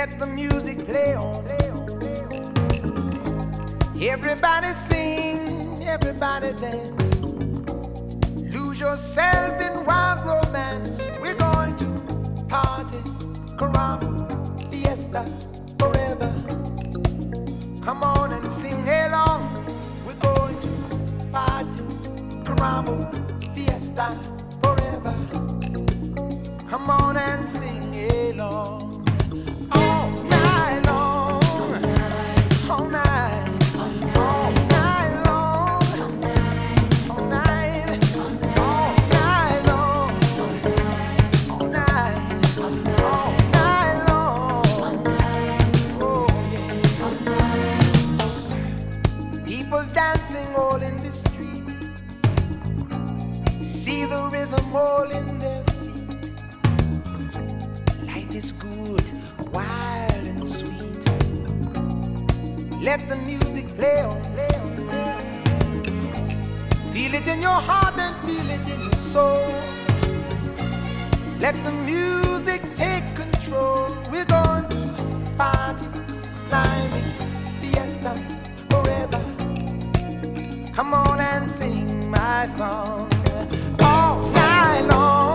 Let the music play on. Everybody sing, everybody dance. Lose yourself in wild romance. We're going to party, caramba, fiesta, forever. Come on and sing along. We're going to party, caramba, fiesta, forever. Come on and sing along. All night long, all night. Dancing all in the street, see the rhythm all in their feet. Life is good, wild and sweet. Let the music play on, play on, play on. Feel it in your heart and feel it in your soul. Let the music take control. We're going to party, climbing, fiesta, forever. Come on and sing my song all night long.